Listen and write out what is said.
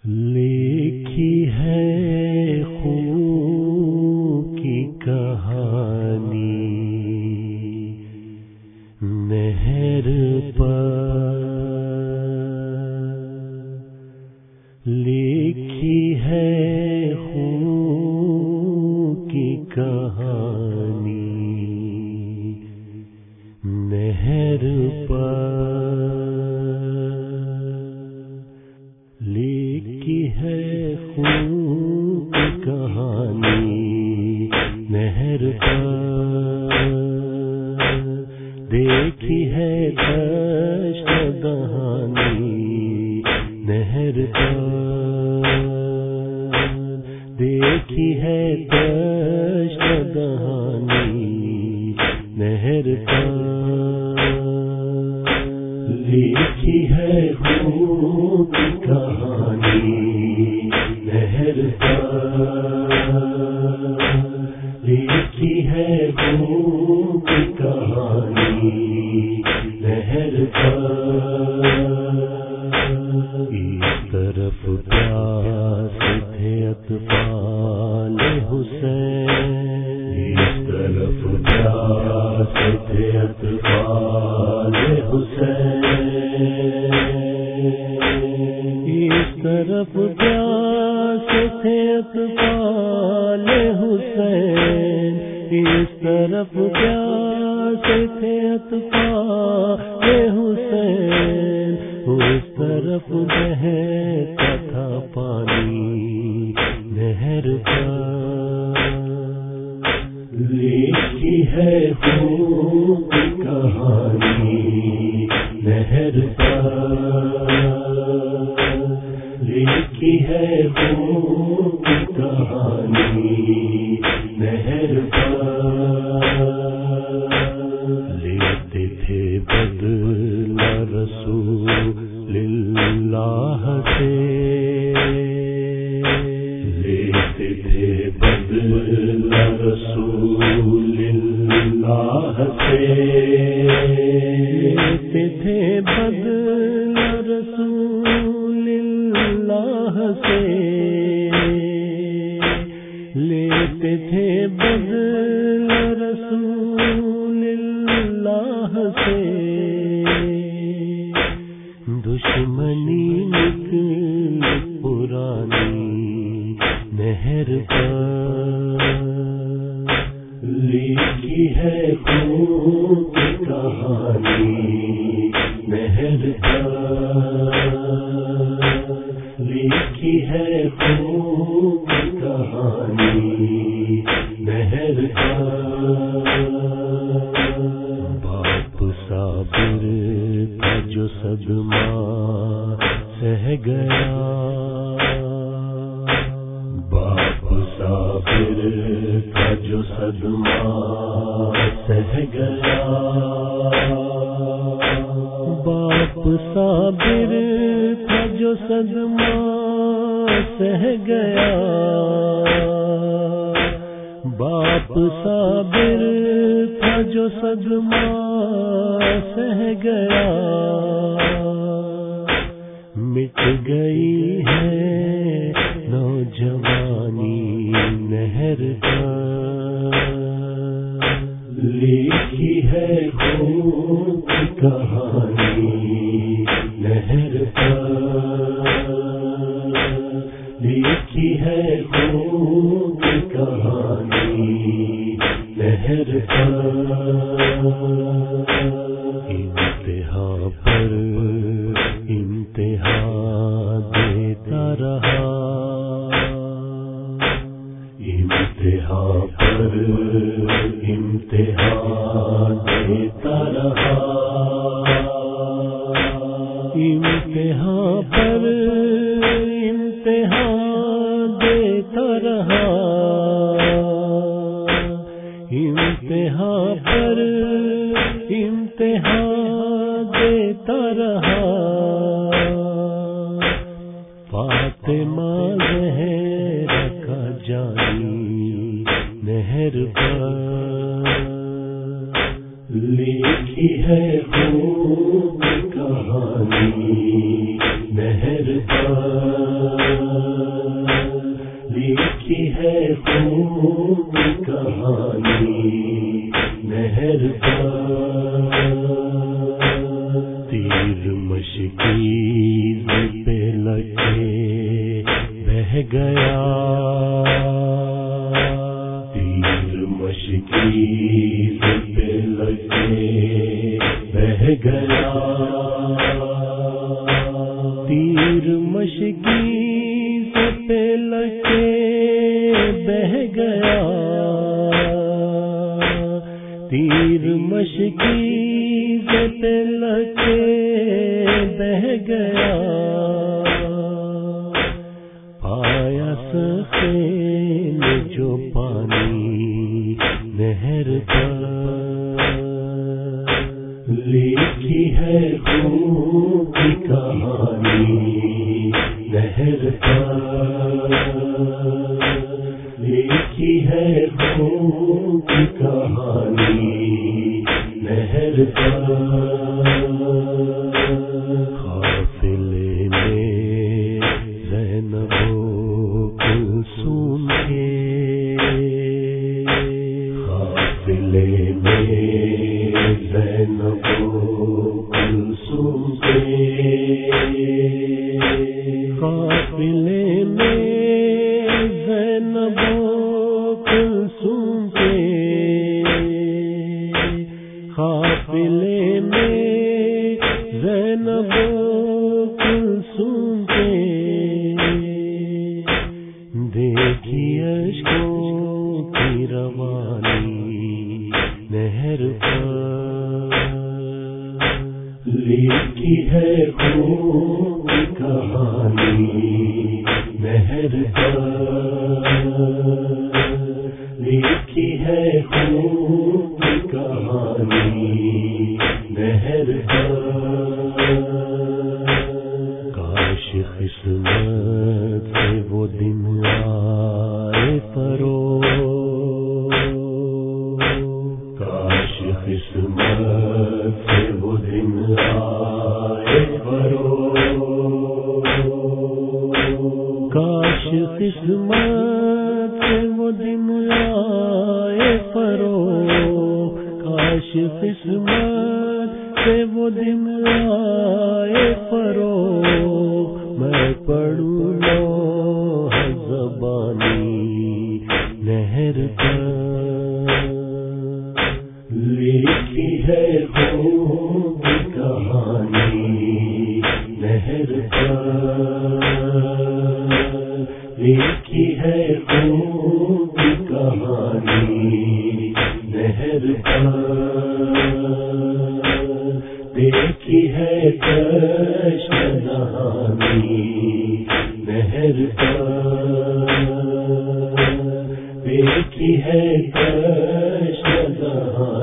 لکھی ہے خون کی کہانی نہر پر، لکھی ہے خون کی کہانی نہر پر، لکھی ہے خون کی کہانی نہر پر، دیکھی ہے دشت دہانی نہر پر، دیکھی ہے دشت دہانی نہر پر، لکھی ہے خون کی کہانی نہر پر، لکھی ہے خون کی کہانی نہر پر، اس طرف پیاس تھے اطفال حسین، اس طرف پیاس تھے اطفال حسین، اس طرف پیاس تھے اطفال حسین، اس طرف پیاس تھے اطفال حسین، اس طرف بہتا تھا پانی نہر پر، لکھی ہے خون کی کہانی نہر پر، لکھی ہے خون کی کہانی نہر پر، لیتے تھے بدلہ رسول اللہ سے، لیتے تھے بدلہ رسول اللہ سے، لیتے تھے بدلہ رسول اللہ سے، لیتے تھے بدلہ رسول اللہ سے، دشمنی نکل پرانی نہر پر، لکھی ہے خون کی کہانی نہر پر، لکھی ہے خون کی کہانی نہر پر، باپ صابر کا جو صدمہ سہ گیا، باپ صابر کا جو صدمہ سہ گیا، باپ صابر کا جو صدمہ سہ گیا، باپ صابر کا جو صدمہ سہ گیا، مٹ گئی ہے نوجوانی نہر پر، لکھی ہے خون کی کہانی نہر پر، لکھی ہے خون کی کہانی نہر پر، انتہا پر انتہا دیتا رہا، انتہا پر انتہا دیتا رہا، انتہا پر انتہا دیتا رہا، انتہا پر انتہا دیتا رہا، فاطمہ زہرا کا جانی نہر پر، لکھی ہے خون کی کہانی نہر پر، ہے خون کی کہانی نہر پر، تیر مشکین پہ لگے بہہ گیا، تیر مشکین پہ لگے بہہ گیا، تیر مشکین پہ لگے بہہ گیا، تیر مشکین پہ لگے بہہ گیا، آیا سخے نے جو پانی نہر پر، لکھی ہے خون کی کہانی نہر پر، لکھی ہے خون کی کہانی نہر پر، قافلے میں زینب و کلثوم کے، قافلے میں زینب و کلثوم کے، قافلے میں زینب و کلثوم کے، قافلے میں زینب و کلثوم کے، دیکھی اشکوں کی روانی نہر پر، لکھی ہے خون کی کہانی نہر پر، لکھی ہے خون کی کہانی نہر پر، کاش قسمت سے وہ دن آئے فروغ، کاش قسمت سے وہ دن آئے فروغ، کاش قسمت سے وہ دن آئے فروغ، کاش قسمت سے وہ دن آئے فروغ، میں پڑھوں لوح زبانی نہر پر، لکھی ہے خون کی کہانی نہر پر، لکھی ہے خون کی کہانی نہر پر، دیکھی ہے کشت نہانی نہر پر، دیکھی ہے کشت نہانی